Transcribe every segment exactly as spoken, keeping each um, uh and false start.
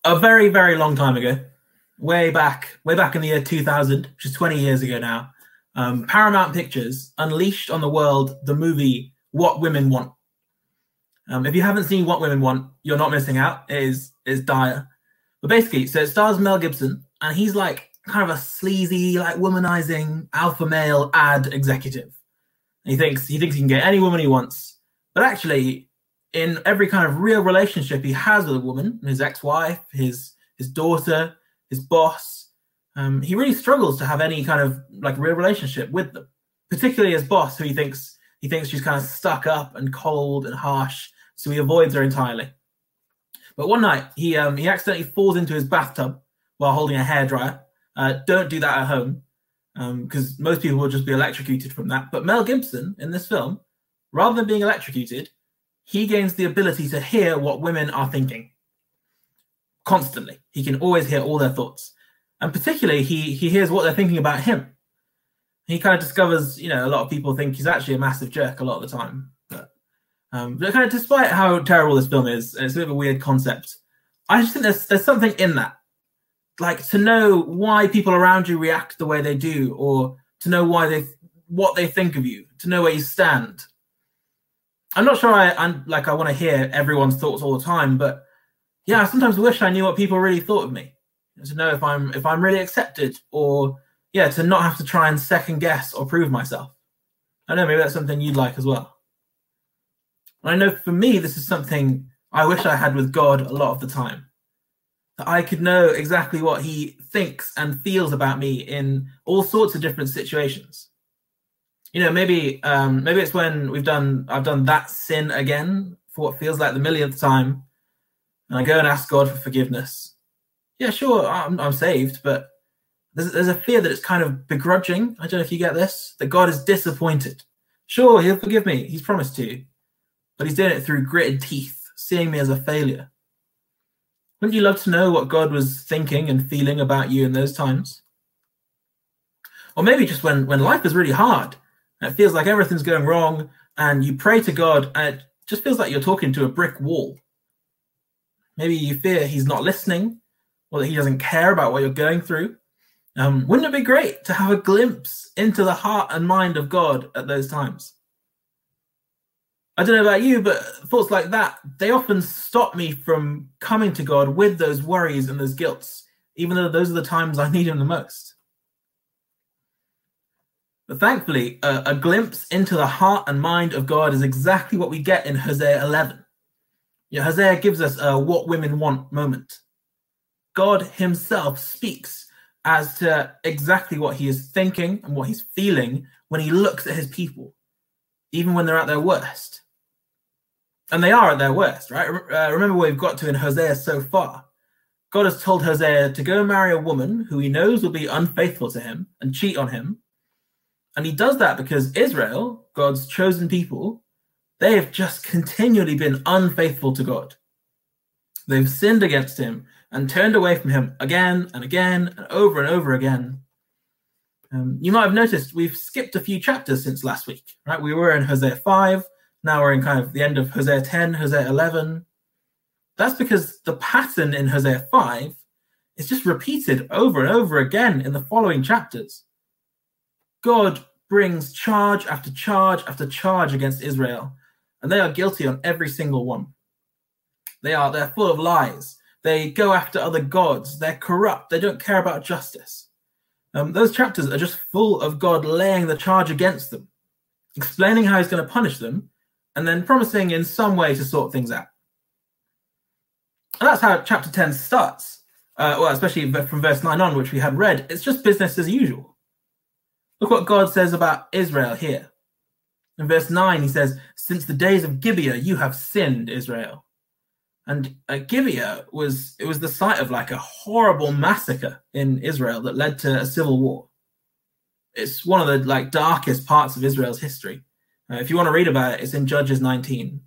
a very, very long time ago, way back, way back in the year two thousand, which is twenty years ago now, um, Paramount Pictures unleashed on the world the movie What Women Want. Um, if you haven't seen What Women Want, you're not missing out. It is, is dire. But basically, so it stars Mel Gibson, and he's like kind of a sleazy, like womanizing alpha male ad executive. And he thinks he thinks he can get any woman he wants. But actually, in every kind of real relationship he has with a woman, his ex-wife, his his daughter, his boss, um, he really struggles to have any kind of like real relationship with them. Particularly his boss, who he thinks he thinks she's kind of stuck up and cold and harsh, so he avoids her entirely. But one night he um, he accidentally falls into his bathtub while holding a hairdryer. Uh, don't do that at home, because um, most people will just be electrocuted from that. But Mel Gibson in this film, rather than being electrocuted, he gains the ability to hear what women are thinking constantly. He can always hear all their thoughts. And particularly, he he hears what they're thinking about him. He kind of discovers, you know, a lot of people think he's actually a massive jerk a lot of the time. But, um, but kind of despite how terrible this film is, and it's a bit of a weird concept, I just think there's there's something in that. Like, to know why people around you react the way they do, or to know why they what they think of you, to know where you stand. I'm not sure I I'm like I want to hear everyone's thoughts all the time, but yeah, I sometimes wish I knew what people really thought of me. To know if I'm if I'm really accepted, or yeah, to not have to try and second guess or prove myself. I don't know, maybe that's something you'd like as well. And I know for me, this is something I wish I had with God a lot of the time. That I could know exactly what he thinks and feels about me in all sorts of different situations. You know, maybe um, maybe it's when we've done I've done that sin again for what feels like the millionth time, and I go and ask God for forgiveness. Yeah, sure, I'm, I'm saved, but there's, there's a fear that it's kind of begrudging. I don't know if you get this, that God is disappointed. Sure, he'll forgive me. He's promised to, but he's doing it through gritted teeth, seeing me as a failure. Wouldn't you love to know what God was thinking and feeling about you in those times? Or maybe just when, when life is really hard, and it feels like everything's going wrong, and you pray to God, and it just feels like you're talking to a brick wall. Maybe you fear he's not listening, or that he doesn't care about what you're going through. Um, wouldn't it be great to have a glimpse into the heart and mind of God at those times? I don't know about you, but thoughts like that, they often stop me from coming to God with those worries and those guilts, even though those are the times I need him the most. But thankfully, a, a glimpse into the heart and mind of God is exactly what we get in Hosea eleven. You know, Hosea gives us a what women want moment. God himself speaks as to exactly what he is thinking and what he's feeling when he looks at his people, even when they're at their worst. And they are at their worst, right? Uh, remember what we've got to in Hosea so far. God has told Hosea to go marry a woman who he knows will be unfaithful to him and cheat on him. And he does that because Israel, God's chosen people, they have just continually been unfaithful to God. They've sinned against him and turned away from him again and again and over and over again. Um, you might have noticed we've skipped a few chapters since last week, right? We were in Hosea five. Now we're in kind of the end of Hosea ten, Hosea eleven. That's because the pattern in Hosea five is just repeated over and over again in the following chapters. God brings charge after charge after charge against Israel, and they are guilty on every single one. They are, they're full of lies. They go after other gods. They're corrupt. They don't care about justice. Um, those chapters are just full of God laying the charge against them, explaining how he's going to punish them, and then promising in some way to sort things out. And that's how chapter ten starts. Uh, well, especially from verse nine on, which we had read. It's just business as usual. Look what God says about Israel here. In verse nine, he says, "Since the days of Gibeah, you have sinned, Israel." And uh, Gibeah was it was the site of like a horrible massacre in Israel that led to a civil war. It's one of the like darkest parts of Israel's history. Uh, if you want to read about it, it's in Judges nineteen.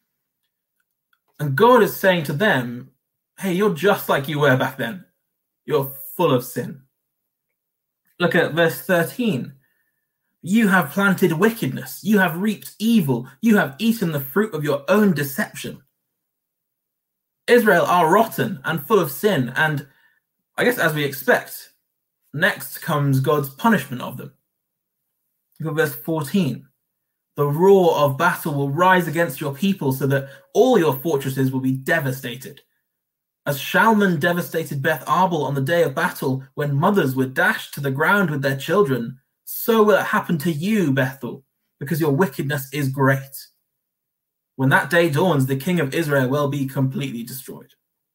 And God is saying to them, hey, you're just like you were back then. You're full of sin. Look at verse thirteen. You have planted wickedness. You have reaped evil. You have eaten the fruit of your own deception. Israel are rotten and full of sin, and I guess as we expect, next comes God's punishment of them. Look at verse fourteen. The roar of battle will rise against your people so that all your fortresses will be devastated. As Shalman devastated Beth Arbel on the day of battle, when mothers were dashed to the ground with their children, so will it happen to you, Bethel, because your wickedness is great. When that day dawns, the king of Israel will be completely destroyed.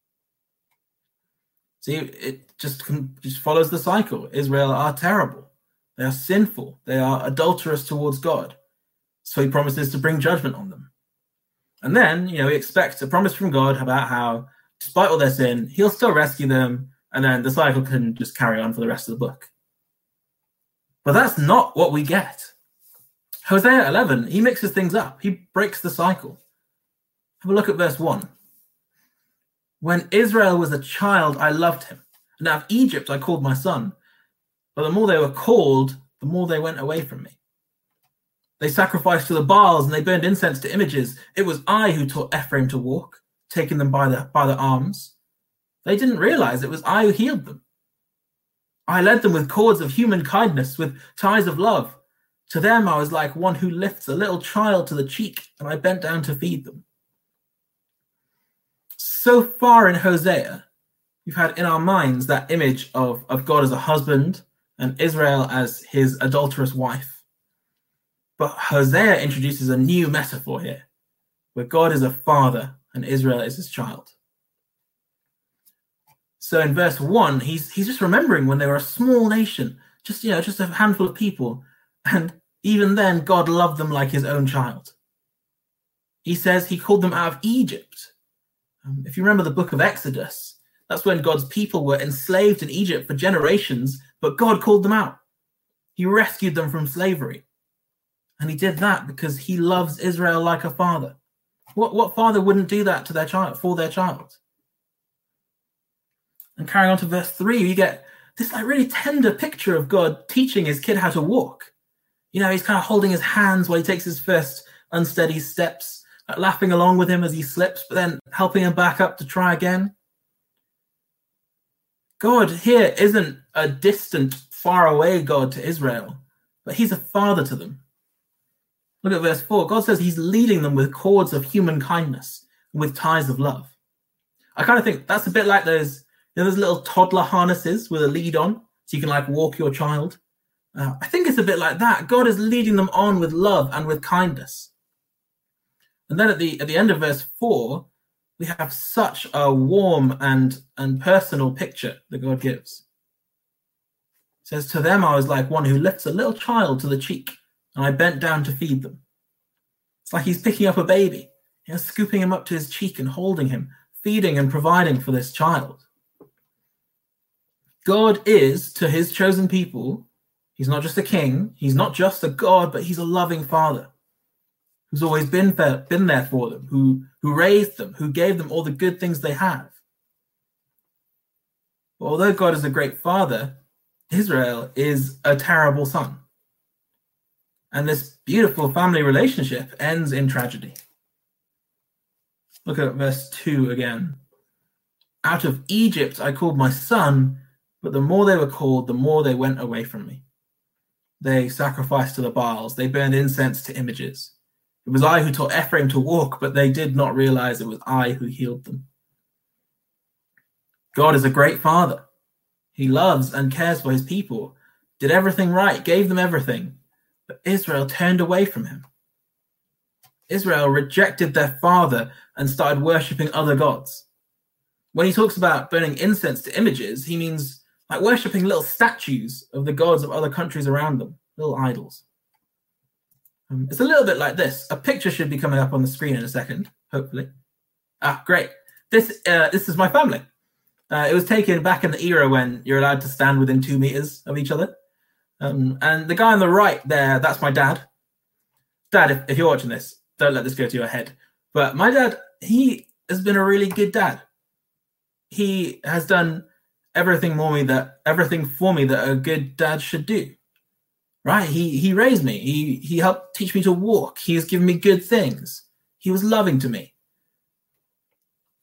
See, it just, just follows the cycle. Israel are terrible. They are sinful. They are adulterous towards God. So he promises to bring judgment on them. And then, you know, we expect a promise from God about how, despite all their sin, he'll still rescue them, and then the cycle can just carry on for the rest of the book. But that's not what we get. Hosea eleven, he mixes things up. He breaks the cycle. Have a look at verse one. When Israel was a child, I loved him. And out of Egypt, I called my son. But the more they were called, the more they went away from me. They sacrificed to the Baals and they burned incense to images. It was I who taught Ephraim to walk, taking them by the, by the arms. They didn't realize it was I who healed them. I led them with cords of human kindness, with ties of love. To them, I was like one who lifts a little child to the cheek, and I bent down to feed them. So far in Hosea, we've had in our minds that image of, of God as a husband and Israel as his adulterous wife. But Hosea introduces a new metaphor here, where God is a father and Israel is his child. So in verse one, he's he's just remembering when they were a small nation, just you know, just a handful of people, and even then God loved them like his own child. He says he called them out of Egypt. Um, if you remember the book of Exodus, that's when God's people were enslaved in Egypt for generations, but God called them out. He rescued them from slavery. And he did that because he loves Israel like a father. What, what father wouldn't do that to their child, for their child? And carrying on to verse three, you get this like really tender picture of God teaching his kid how to walk. You know, he's kind of holding his hands while he takes his first unsteady steps, like laughing along with him as he slips, but then helping him back up to try again. God here isn't a distant, far away God to Israel, but he's a father to them. Look at verse four. God says he's leading them with cords of human kindness and with ties of love. I kind of think that's a bit like those, you know, those little toddler harnesses with a lead on, so you can like walk your child. Uh, I think it's a bit like that. God is leading them on with love and with kindness. And then at the at the end of verse four, we have such a warm and, and personal picture that God gives. It says, to them I was like one who lifts a little child to the cheek, and I bent down to feed them. It's like he's picking up a baby, you know, scooping him up to his cheek and holding him, feeding and providing for this child. God is, to his chosen people, he's not just a king, he's not just a God, but he's a loving father who's always been there, been there for them, who, who raised them, who gave them all the good things they have. But although God is a great father, Israel is a terrible son. And this beautiful family relationship ends in tragedy. Look at verse two again. Out of Egypt I called my son, but the more they were called, the more they went away from me. They sacrificed to the Baals. They burned incense to images. It was I who taught Ephraim to walk, but they did not realize it was I who healed them. God is a great father. He loves and cares for his people, did everything right, gave them everything. But Israel turned away from him. Israel rejected their father and started worshipping other gods. When he talks about burning incense to images, he means like worshipping little statues of the gods of other countries around them, little idols. Um, it's a little bit like this. A picture should be coming up on the screen in a second, hopefully. Ah, great. This uh, this is my family. Uh, it was taken back in the era when you're allowed to stand within two meters of each other. Um, and the guy on the right there, that's my dad. Dad, if, if you're watching this, don't let this go to your head. But my dad, he has been a really good dad. He has done everything for me that everything for me that a good dad should do. Right? He he raised me. He he helped teach me to walk. He has given me good things. He was loving to me.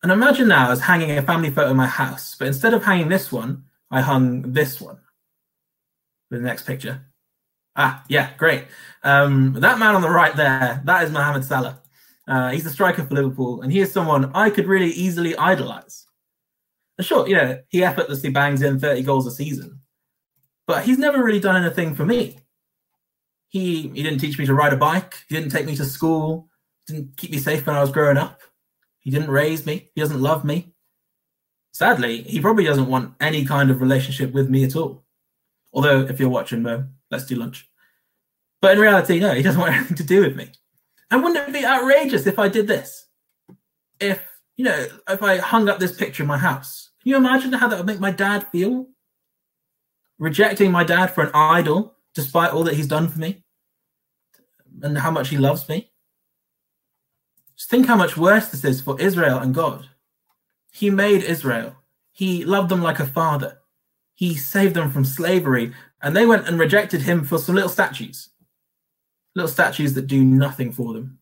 And imagine now as hanging a family photo in my house, but instead of hanging this one, I hung this one. The next picture. Ah, yeah, great. Um, that man on the right there, that is Mohamed Salah. Uh, he's the striker for Liverpool, and he is someone I could really easily idolise. Sure, you know, he effortlessly bangs in thirty goals a season, but he's never really done anything for me. He he didn't teach me to ride a bike. He didn't take me to school. Didn't keep me safe when I was growing up. He didn't raise me. He doesn't love me. Sadly, he probably doesn't want any kind of relationship with me at all. Although, if you're watching, Mo, let's do lunch. But in reality, no, he doesn't want anything to do with me. And wouldn't it be outrageous if I did this? If, you know, if I hung up this picture in my house, can you imagine how that would make my dad feel? Rejecting my dad for an idol, despite all that he's done for me, and how much he loves me. Just think how much worse this is for Israel and God. He made Israel. He loved them like a father. He saved them from slavery, and they went and rejected him for some little statues. Little statues that do nothing for them.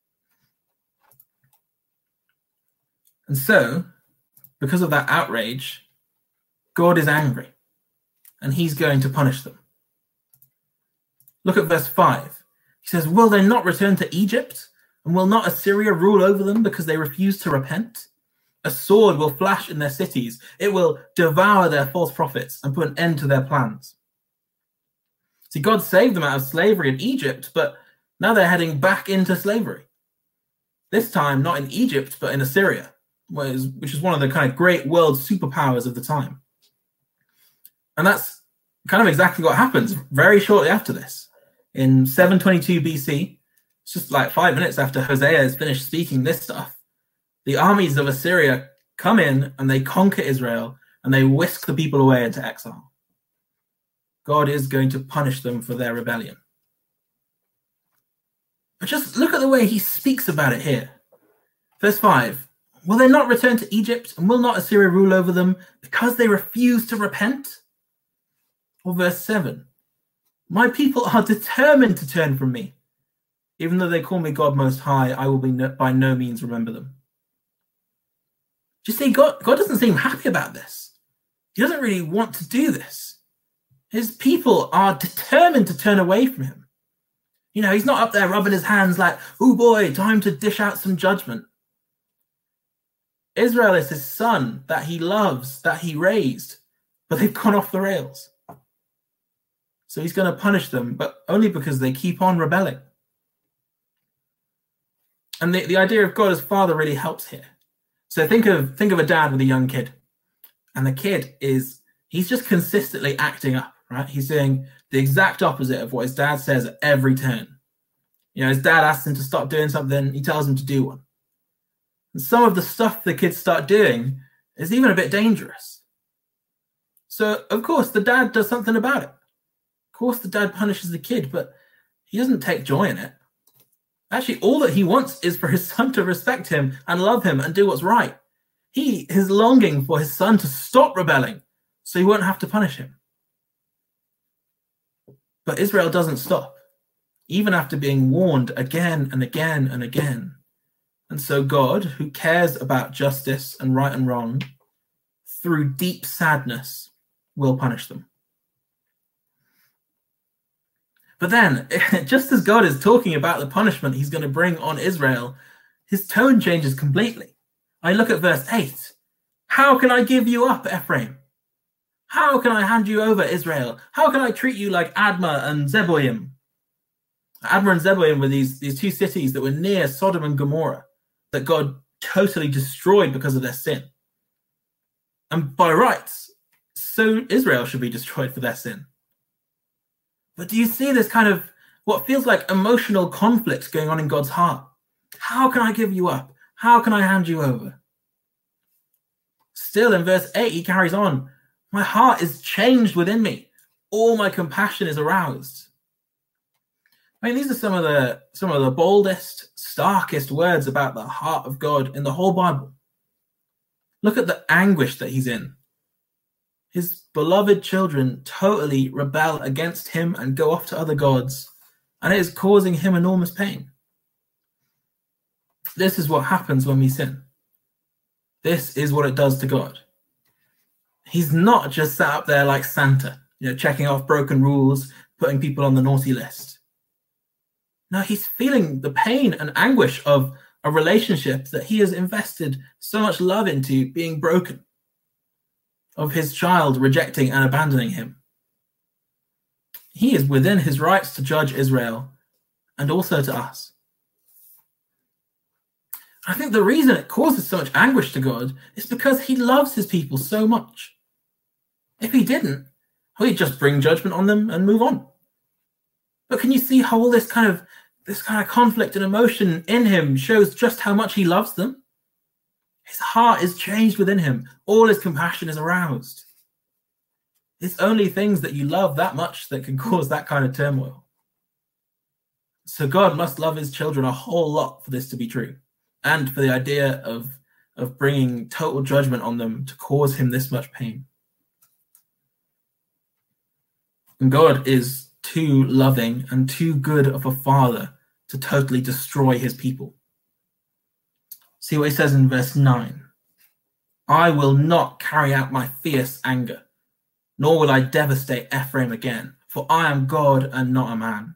And so, because of that outrage, God is angry, and he's going to punish them. Look at verse five. He says, will they not return to Egypt? And will not Assyria rule over them because they refuse to repent? A sword will flash in their cities. It will devour their false prophets and put an end to their plans. See, God saved them out of slavery in Egypt, but now they're heading back into slavery. This time, not in Egypt, but in Assyria, which is one of the kind of great world superpowers of the time. And that's kind of exactly what happens very shortly after this. In seven twenty-two B C, it's just like five minutes after Hosea has finished speaking this stuff, the armies of Assyria come in and they conquer Israel and they whisk the people away into exile. God is going to punish them for their rebellion. But just look at the way he speaks about it here. Verse five, will they not return to Egypt and will not Assyria rule over them because they refuse to repent? Or verse seven, my people are determined to turn from me. Even though they call me God Most High, I will be no, by no means remember them. Do you see, God, God doesn't seem happy about this. He doesn't really want to do this. His people are determined to turn away from him. You know, he's not up there rubbing his hands like, oh boy, time to dish out some judgment. Israel is his son that he loves, that he raised, but they've gone off the rails. So he's going to punish them, but only because they keep on rebelling. And the, the idea of God as father really helps here. So think of think of a dad with a young kid. And the kid is, he's just consistently acting up, right? He's doing the exact opposite of what his dad says at every turn. You know, his dad asks him to stop doing something, he tells him to do one. And some of the stuff the kids start doing is even a bit dangerous. So, of course, the dad does something about it. Of course, the dad punishes the kid, but he doesn't take joy in it. Actually, all that he wants is for his son to respect him and love him and do what's right. He is longing for his son to stop rebelling so he won't have to punish him. But Israel doesn't stop, even after being warned again and again and again. And so God, who cares about justice and right and wrong, through deep sadness, will punish them. But then, just as God is talking about the punishment he's going to bring on Israel, his tone changes completely. I look at verse eight. How can I give you up, Ephraim? How can I hand you over, Israel? How can I treat you like Admah and Zeboim? Admah and Zeboim were these, these two cities that were near Sodom and Gomorrah that God totally destroyed because of their sin. And by rights, so Israel should be destroyed for their sin. But do you see this kind of what feels like emotional conflict going on in God's heart? How can I give you up? How can I hand you over? Still in verse eight, he carries on. My heart is changed within me. All my compassion is aroused. I mean, these are some of the some of the boldest, starkest words about the heart of God in the whole Bible. Look at the anguish that he's in. His beloved children totally rebel against him and go off to other gods, and it is causing him enormous pain. This is what happens when we sin. This is what it does to God. He's not just sat up there like Santa, you know, checking off broken rules, putting people on the naughty list. No, he's feeling the pain and anguish of a relationship that he has invested so much love into being broken, of his child rejecting and abandoning him. He is within his rights to judge Israel and also to us. I think the reason it causes so much anguish to God is because he loves his people so much. If he didn't, he'd just bring judgment on them and move on. But can you see how all this kind of this kind of conflict and emotion in him shows just how much he loves them? His heart is changed within him. All his compassion is aroused. It's only things that you love that much that can cause that kind of turmoil. So God must love his children a whole lot for this to be true, and for the idea of, of bringing total judgment on them to cause him this much pain. And God is too loving and too good of a father to totally destroy his people. See what he says in verse nine. I will not carry out my fierce anger, nor will I devastate Ephraim again, for I am God and not a man.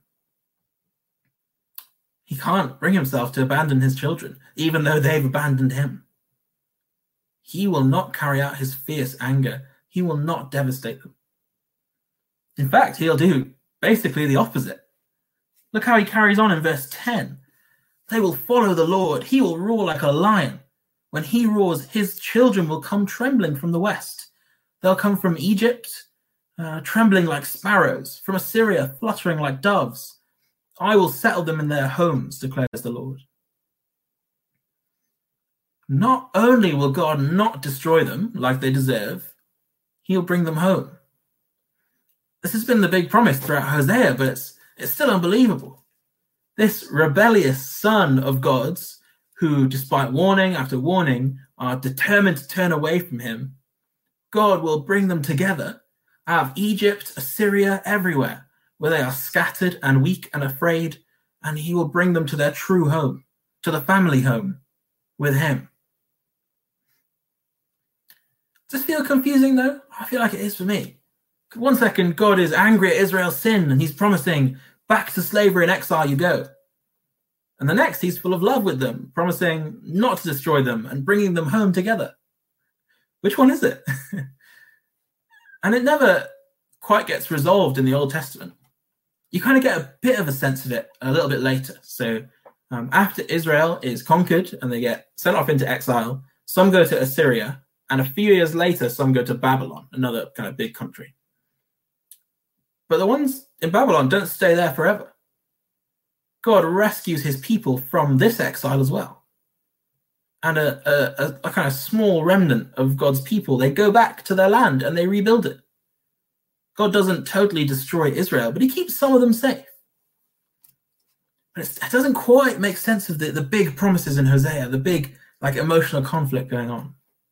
He can't bring himself to abandon his children, even though they've abandoned him. He will not carry out his fierce anger. He will not devastate them. In fact, he'll do basically the opposite. Look how he carries on in verse ten. They will follow the Lord. He will roar like a lion. When he roars, his children will come trembling from the west. They'll come from Egypt, uh, trembling like sparrows, from Assyria, fluttering like doves. I will settle them in their homes, declares the Lord. Not only will God not destroy them like they deserve, he'll bring them home. This has been the big promise throughout Hosea, but it's, it's still unbelievable. This rebellious son of God's, who, despite warning after warning, are determined to turn away from him, God will bring them together out of Egypt, Assyria, everywhere, where they are scattered and weak and afraid, and he will bring them to their true home, to the family home, with him. Does this feel confusing, though? I feel like it is for me. One second, God is angry at Israel's sin, and he's promising, back to slavery and exile you go. And the next, he's full of love with them, promising not to destroy them and bringing them home together. Which one is it? And it never quite gets resolved in the Old Testament. You kind of get a bit of a sense of it a little bit later. So um, after Israel is conquered and they get sent off into exile, some go to Assyria, and a few years later, some go to Babylon, another kind of big country. But the ones in Babylon don't stay there forever. God rescues his people from this exile as well. And a, a, a kind of small remnant of God's people, they go back to their land and they rebuild it. God doesn't totally destroy Israel, but he keeps some of them safe. But it's, it doesn't quite make sense of the, the big promises in Hosea, the big like emotional conflict going on.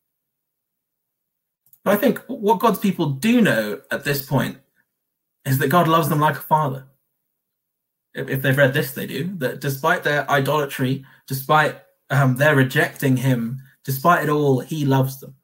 But I think what God's people do know at this point is that God loves them like a father. If, if they've read this, they do. That despite their idolatry, despite um, their rejecting him, despite it all, he loves them.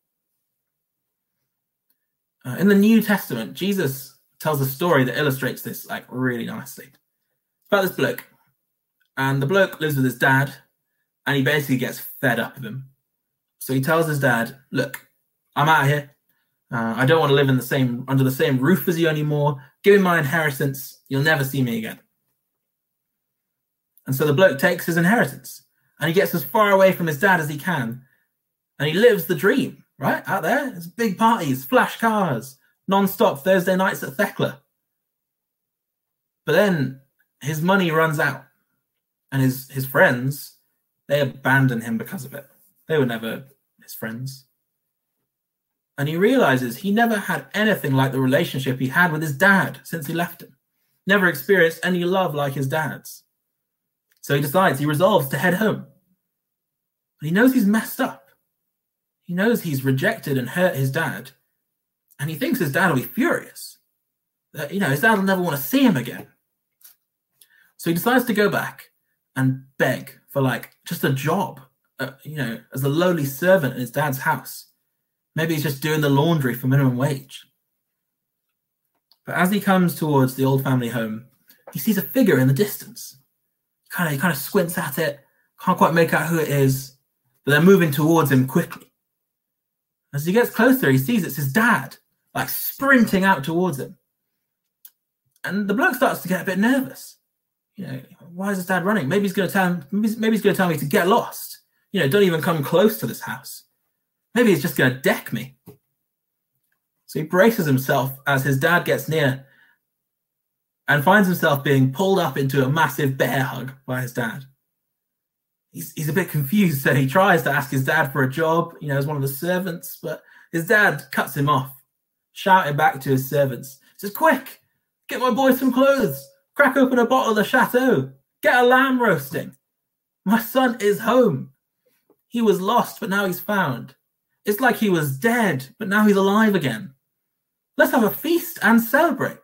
Uh, in the New Testament, Jesus tells a story that illustrates this like really nicely. It's about this bloke. And the bloke lives with his dad, and he basically gets fed up with him. So he tells his dad, look, I'm out of here. Uh, I don't want to live in the same under the same roof as you anymore. Give me my inheritance. You'll never see me again. And so the bloke takes his inheritance and he gets as far away from his dad as he can. And he lives the dream, right? Out there, it's big parties, flash cars, non-stop Thursday nights at Thekla. But then his money runs out and his, his friends, they abandon him because of it. They were never his friends. And he realizes he never had anything like the relationship he had with his dad since he left him. Never experienced any love like his dad's. So he decides, he resolves to head home. But he knows he's messed up. He knows he's rejected and hurt his dad. And he thinks his dad will be furious. That, you know, his dad will never want to see him again. So he decides to go back and beg for like just a job uh, you know, as a lowly servant in his dad's house. Maybe he's just doing the laundry for minimum wage. But as he comes towards the old family home, he sees a figure in the distance. Kind of, he kind of squints at it, can't quite make out who it is, but they're moving towards him quickly. As he gets closer, he sees it's his dad, like sprinting out towards him. And the bloke starts to get a bit nervous. You know, why is his dad running? Maybe he's going to tell him, maybe he's going to tell me to get lost. You know, don't even come close to this house. Maybe he's just going to deck me. So he braces himself as his dad gets near and finds himself being pulled up into a massive bear hug by his dad. He's, he's a bit confused, so he tries to ask his dad for a job, you know, as one of the servants, but his dad cuts him off, shouting back to his servants. He says, quick, get my boy some clothes, crack open a bottle of the Chateau, get a lamb roasting. My son is home. He was lost, but now he's found. It's like he was dead, but now he's alive again. Let's have a feast and celebrate.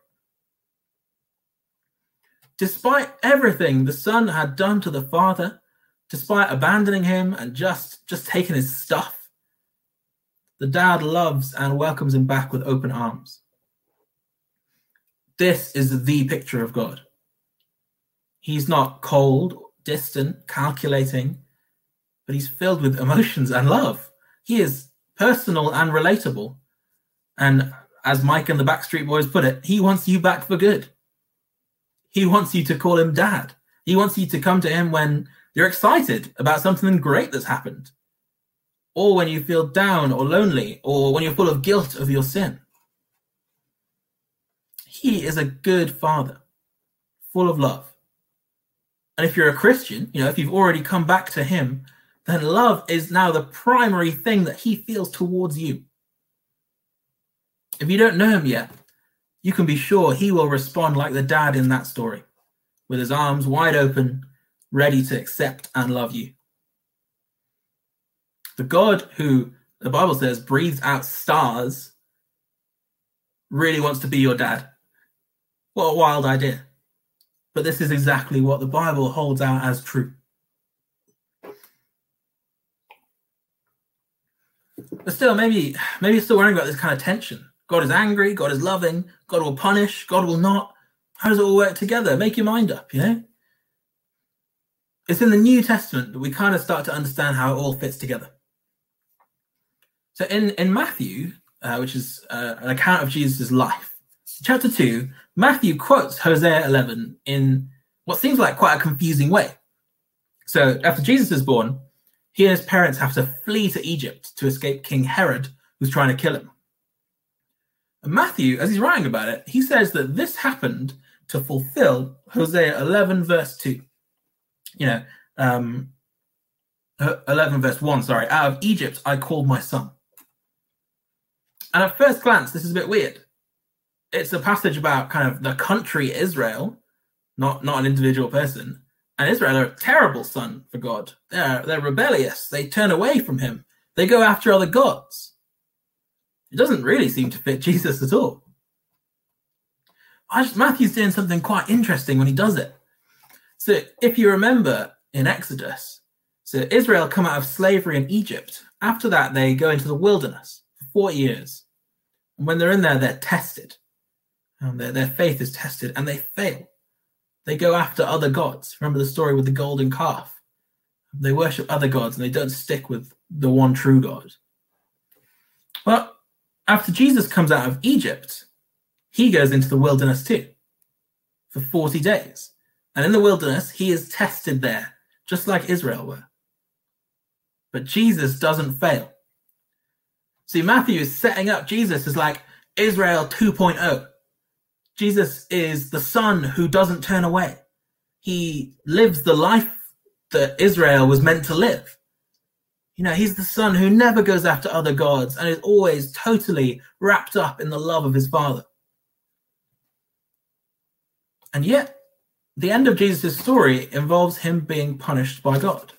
Despite everything the son had done to the father, despite abandoning him and just, just taking his stuff, the dad loves and welcomes him back with open arms. This is the picture of God. He's not cold, distant, calculating, but he's filled with emotions and love. He is personal and relatable. And as Mike and the Backstreet Boys put it, he wants you back for good. He wants you to call him dad. He wants you to come to him when you're excited about something great that's happened, or when you feel down or lonely, or when you're full of guilt of your sin. He is a good father, full of love. And if you're a Christian, you know, if you've already come back to him, then love is now the primary thing that he feels towards you. If you don't know him yet, you can be sure he will respond like the dad in that story, with his arms wide open, ready to accept and love you. The God who, the Bible says, breathes out stars, really wants to be your dad. What a wild idea. But this is exactly what the Bible holds out as true. But still, maybe, maybe you're still worrying about this kind of tension. God is angry, God is loving, God will punish, God will not. How does it all work together? Make your mind up, you know? It's in the New Testament that we kind of start to understand how it all fits together. So in, in Matthew, uh, which is uh, an account of Jesus' life, chapter two, Matthew quotes Hosea eleven in what seems like quite a confusing way. So after Jesus is born, he and his parents have to flee to Egypt to escape King Herod, who's trying to kill him. And Matthew, as he's writing about it, he says that this happened to fulfill Hosea eleven, verse two. You know, um, eleven, verse one, sorry. Out of Egypt, I called my son. And at first glance, this is a bit weird. It's a passage about kind of the country Israel, not, not an individual person. And Israel are a terrible son for God. They're, they're rebellious. They turn away from him. They go after other gods. It doesn't really seem to fit Jesus at all. I just, Matthew's doing something quite interesting when he does it. So if you remember in Exodus, so Israel come out of slavery in Egypt. After that, they go into the wilderness for forty years. And when they're in there, they're tested. And their, their faith is tested and they fail. They go after other gods. Remember the story with the golden calf? They worship other gods and they don't stick with the one true God. Well, after Jesus comes out of Egypt, he goes into the wilderness too for forty days. And in the wilderness, he is tested there, just like Israel were. But Jesus doesn't fail. See, Matthew is setting up Jesus as like Israel two point oh. Jesus is the son who doesn't turn away. He lives the life that Israel was meant to live. You know, he's the son who never goes after other gods and is always totally wrapped up in the love of his father. And yet, the end of Jesus' story involves him being punished by God.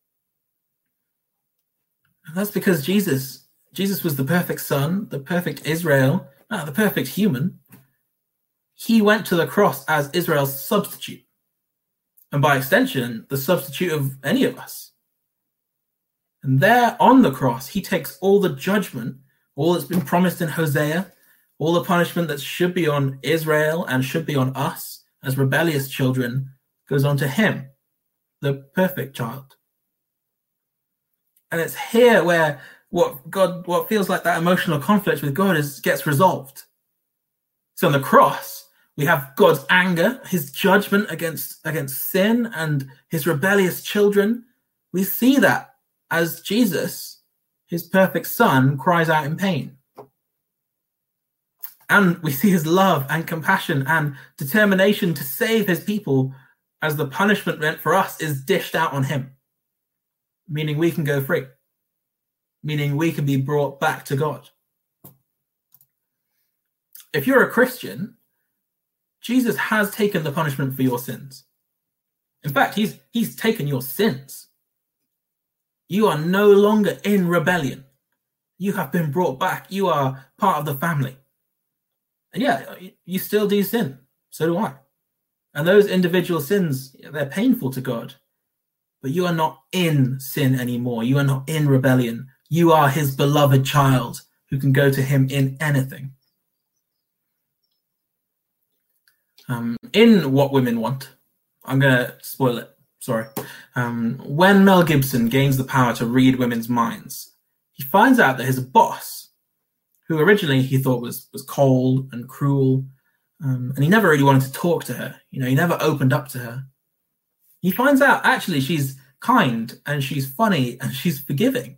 And that's because Jesus, Jesus was the perfect son, the perfect Israel, no, the perfect human. He went to the cross as Israel's substitute. And by extension, the substitute of any of us. And there on the cross, he takes all the judgment, all that's been promised in Hosea, all the punishment that should be on Israel and should be on us as rebellious children, goes on to him, the perfect child. And it's here where what God, what feels like that emotional conflict with God is gets resolved. So on the cross, we have God's anger, his judgment against, against sin and his rebellious children. We see that as Jesus, his perfect son, cries out in pain. And we see his love and compassion and determination to save his people as the punishment meant for us is dished out on him, meaning we can go free, meaning we can be brought back to God. If you're a Christian, Jesus has taken the punishment for your sins. In fact, he's, he's taken your sins. You are no longer in rebellion. You have been brought back. You are part of the family. And yeah, you still do sin. So do I. And those individual sins, they're painful to God. But you are not in sin anymore. You are not in rebellion. You are his beloved child who can go to him in anything. Um, in What Women Want, I'm going to spoil it. Sorry. Um, when Mel Gibson gains the power to read women's minds, he finds out that his boss, who originally he thought was, was cold and cruel, um, and he never really wanted to talk to her. You know, he never opened up to her. He finds out actually she's kind and she's funny and she's forgiving.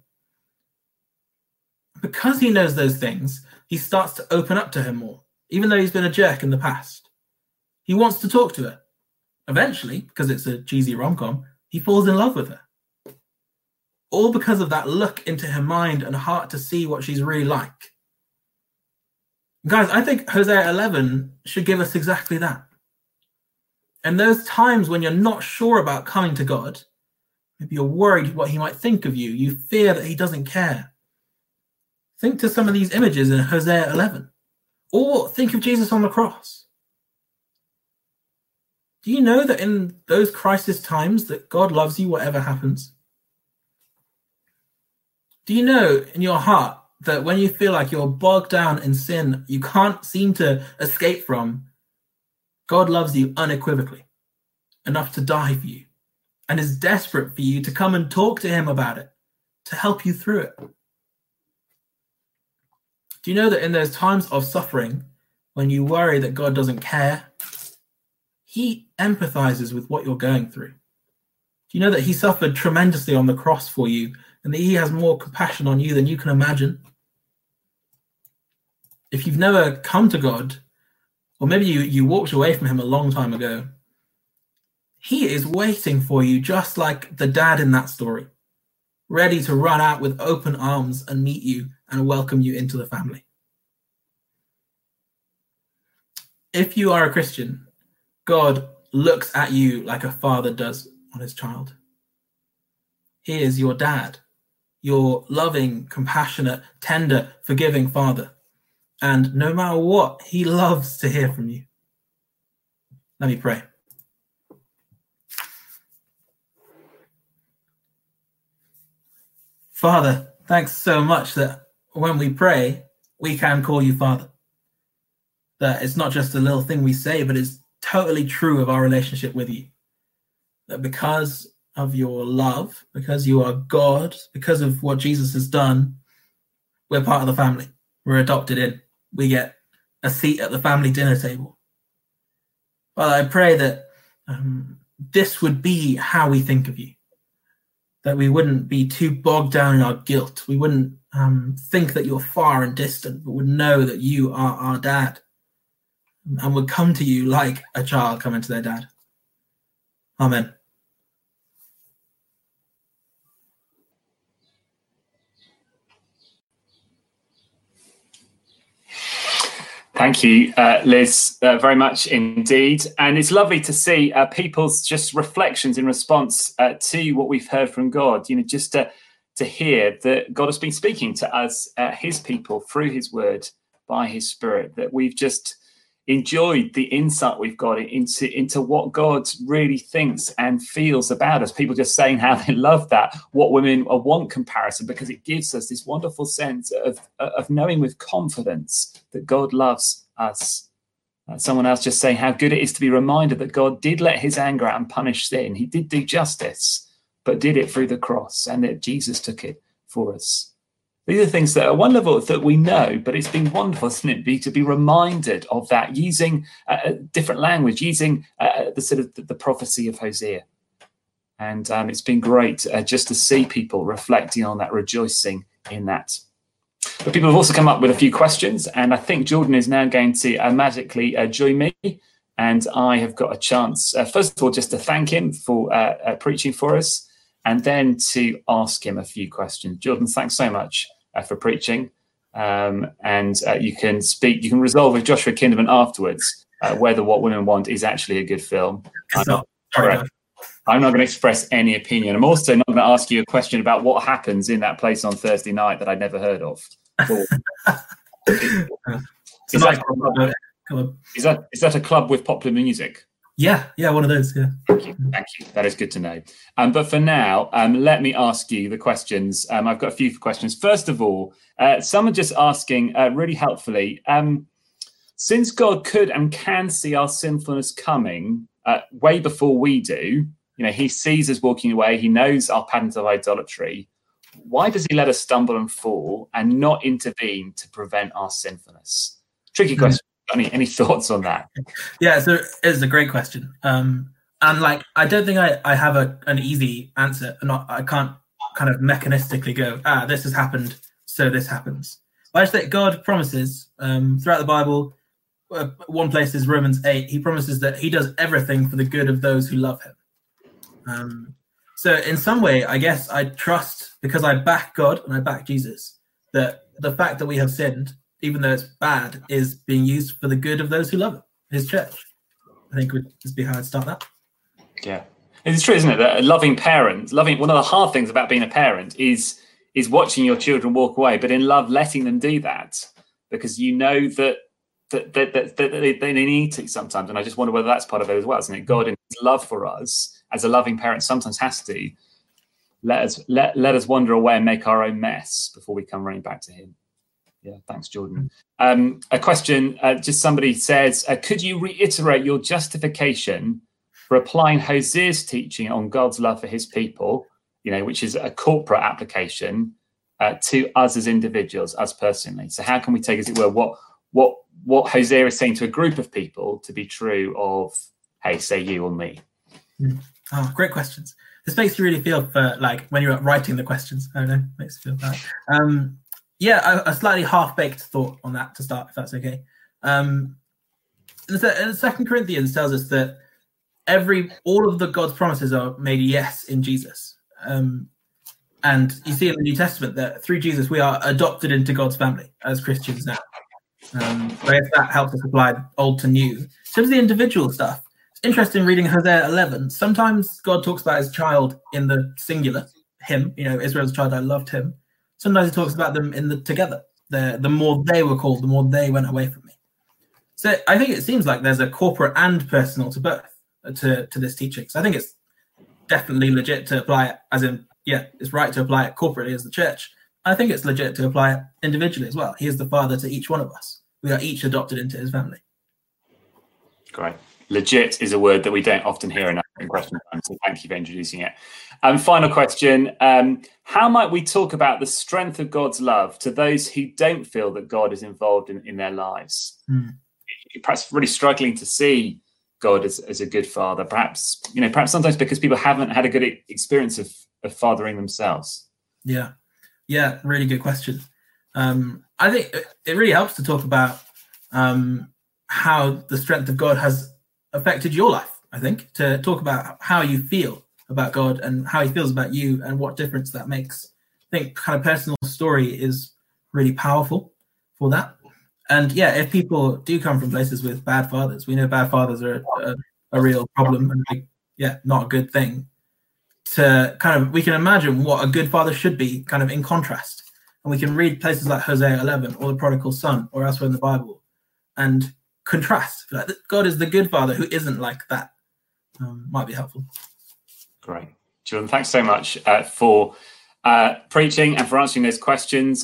Because he knows those things, he starts to open up to her more, even though he's been a jerk in the past. He wants to talk to her. Eventually, because it's a cheesy rom-com, he falls in love with her. All because of that look into her mind and heart to see what she's really like. Guys, I think Hosea eleven should give us exactly that. And those times when you're not sure about coming to God, maybe you're worried what he might think of you, you fear that he doesn't care. Think to some of these images in Hosea eleven. Or think of Jesus on the cross. Do you know that in those crisis times that God loves you whatever happens? Do you know in your heart that when you feel like you're bogged down in sin, you can't seem to escape from, God loves you unequivocally, enough to die for you, and is desperate for you to come and talk to him about it, to help you through it? Do you know that in those times of suffering, when you worry that God doesn't care, he empathizes with what you're going through? Do you know that he suffered tremendously on the cross for you and that he has more compassion on you than you can imagine? If you've never come to God, or maybe you, you walked away from him a long time ago, he is waiting for you just like the dad in that story, ready to run out with open arms and meet you and welcome you into the family. If you are a Christian, God looks at you like a father does on his child. He is your dad, your loving, compassionate, tender, forgiving father. And no matter what, he loves to hear from you. Let me pray. Father, thanks so much that when we pray, we can call you Father. That it's not just a little thing we say, but it's totally true of our relationship with you. That because of your love, because you are God, because of what Jesus has done, we're part of the family. We're adopted in. We get a seat at the family dinner table. Father, I pray that um, this would be how we think of you. That we wouldn't be too bogged down in our guilt. We wouldn't um, think that you're far and distant, but would know that you are our dad. And would come to you like a child coming to their dad. Amen. Thank you, uh, Liz, uh, very much indeed. And it's lovely to see uh, people's just reflections in response uh, to what we've heard from God. You know, just to, to hear that God has been speaking to us, uh, his people, through his word, by his spirit, that we've just enjoyed the insight we've got into, into what God really thinks and feels about us. People just saying how they love that what women want comparison, because it gives us this wonderful sense of, of knowing with confidence that God loves us. Uh, someone else just saying how good it is to be reminded that God did let his anger out and punish sin. He did do justice, but did it through the cross, and that Jesus took it for us. These are things that at one level that we know, but it's been wonderful, isn't it, be, to be reminded of that using uh, a different language, using uh, the sort of the, the prophecy of Hosea. And um, it's been great uh, just to see people reflecting on that, rejoicing in that. But people have also come up with a few questions, and I think Jordan is now going to uh, magically uh, join me. And I have got a chance, uh, first of all, just to thank him for uh, uh, preaching for us, and then to ask him a few questions. Jordan, thanks so much uh, for preaching. Um, and uh, you can speak, you can resolve with Joshua Kinderman afterwards uh, whether What Women Want is actually a good film. I'm not, sorry, I'm not going to express any opinion. I'm also not going to ask you a question about what happens in that place on Thursday night that I'd never heard of. is, that, is, that, is that a club with popular music? Yeah, yeah, one of those, yeah. Thank you, thank you. That is good to know. Um, but for now, um, let me ask you the questions. Um, I've got a few questions. First of all, uh, someone just asking uh, really helpfully, um, since God could and can see our sinfulness coming uh, way before we do, you know, he sees us walking away, he knows our patterns of idolatry, why does he let us stumble and fall and not intervene to prevent our sinfulness? Tricky question. Any any thoughts on that? Yeah, so it's a great question. Um, and like, I don't think I, I have a an easy answer. Not I can't kind of mechanistically go, ah, this has happened, so this happens. But I just think God promises um, throughout the Bible. Uh, one place is Romans eight. He promises that he does everything for the good of those who love him. Um, so in some way, I guess I trust, because I back God and I back Jesus, that the fact that we have sinned, even though it's bad, is being used for the good of those who love it, his church. I think would just be how I'd start that. Yeah. It's true, isn't it? That a loving parent, loving, one of the hard things about being a parent is is watching your children walk away, but in love, letting them do that, because you know that that, that, that, that they, they need to sometimes. And I just wonder whether that's part of it as well, isn't it? God in his love for us, as a loving parent, sometimes has to let us let, let us wander away and make our own mess before we come running back to him. Yeah, thanks, Jordan. Um, a question, uh, just somebody says, uh, could you reiterate your justification for applying Hosea's teaching on God's love for his people, you know, which is a corporate application, uh, to us as individuals, us personally? So how can we take, as it were, what what what Hosea is saying to a group of people to be true of, hey, say you or me? Oh, great questions. This makes you really feel for, like, when you're writing the questions. I don't know, makes you feel bad. Um, Yeah, a, a slightly half-baked thought on that to start, if that's okay. Um, in the Second Corinthians tells us that every all of the God's promises are made yes in Jesus. Um, and you see in the New Testament that through Jesus we are adopted into God's family as Christians now. Um, so if that helps us apply old to new. In terms of the individual stuff, it's interesting reading Hosea eleven. Sometimes God talks about his child in the singular, him, you know, Israel's child, I loved him. Sometimes he talks about them in the together. The the more they were called, the more they went away from me. So I think it seems like there's a corporate and personal to both to, to this teaching. So I think it's definitely legit to apply it, as in, yeah, it's right to apply it corporately as the church. I think it's legit to apply it individually as well. He is the father to each one of us. We are each adopted into his family. Great. Legit is a word that we don't often hear enough in question time, so thank you for introducing it. Um, final question. Um, how might we talk about the strength of God's love to those who don't feel that God is involved in, in their lives? Mm. Perhaps really struggling to see God as, as a good father, perhaps, you know, perhaps sometimes because people haven't had a good experience of, of fathering themselves. Yeah. Yeah, really good question. Um, I think it really helps to talk about um, how the strength of God has affected your life, I think, to talk about how you feel about God and how he feels about you and what difference that makes. I think kind of personal story is really powerful for that. And yeah, if people do come from places with bad fathers, we know bad fathers are a, a, a real problem and like, yeah, not a good thing. To kind of, we can imagine what a good father should be kind of in contrast. And we can read places like Hosea eleven or the prodigal son or elsewhere in the Bible. And contrast. Like, God is the good father who isn't like that. Um, might be helpful. Great. Jordan, thanks so much uh, for uh, preaching and for answering those questions.